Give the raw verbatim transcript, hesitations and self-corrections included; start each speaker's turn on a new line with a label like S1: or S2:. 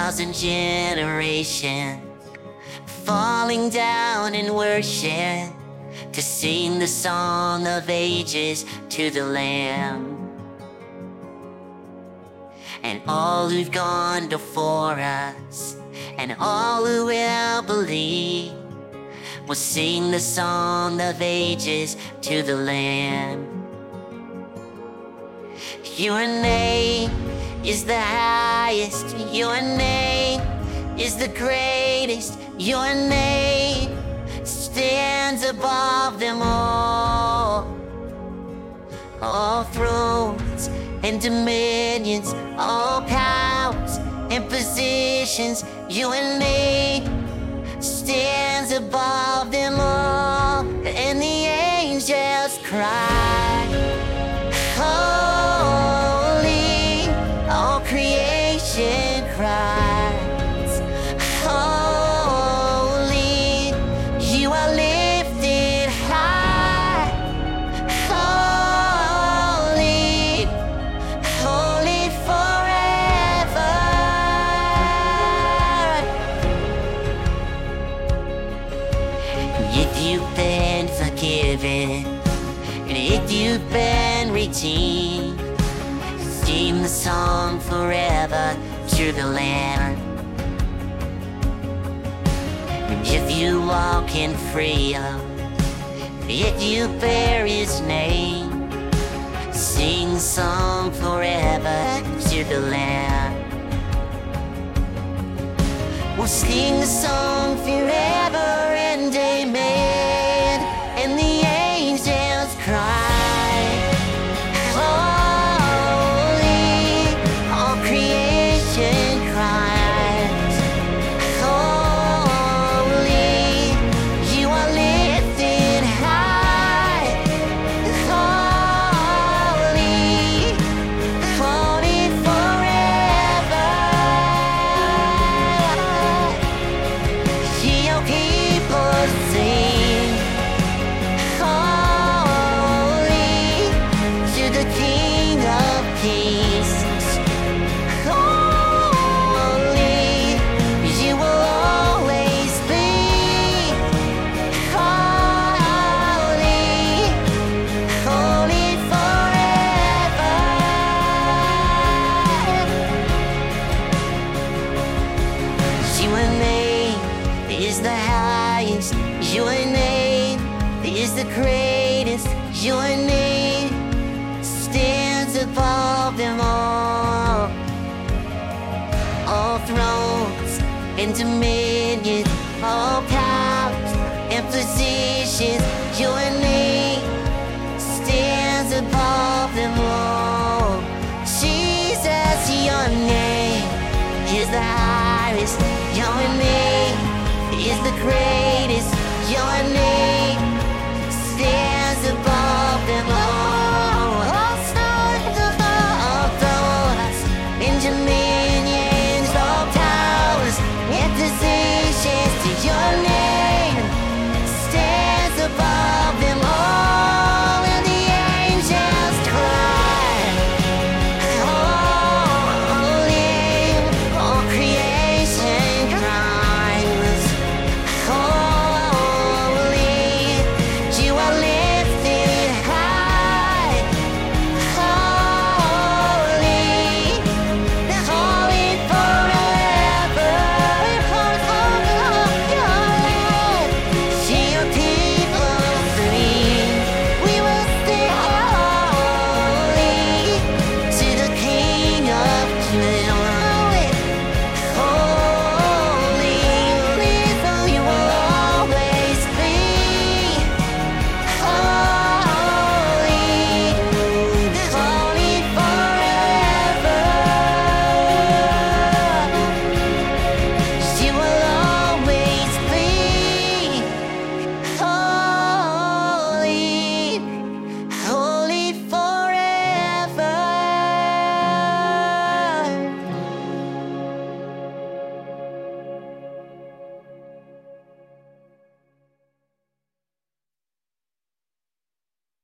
S1: thousand generations falling down in worship to sing the song of ages to the Lamb. And all who've gone before us, and all who will believe, will sing the song of ages to the Lamb. Your name is the highest, your name is the greatest, your name stands above them all. All thrones and dominions, all powers and positions, your name stands above them all. And the angels cry, holy, all creation cries, holy, you are lifted high, holy, holy forever. If you've been forgiven, and if you've been redeemed, sing the song forever to the Lamb. And if you walk in freedom, if you bear His name, sing the song forever to the Lamb. We'll sing the song forever and amen. And the angels cry, holy, all creation cries, holy, you are lifted high, holy, holy forever. See your people sing, holy, to the King of Kings. Holy, you will always be. Holy, holy forever. Your name is the highest, your name is the greatest, your name stands above them all. All thrones and dominions, all powers and positions, your name stands above them all. Jesus, your name is the highest, your name is the greatest, your name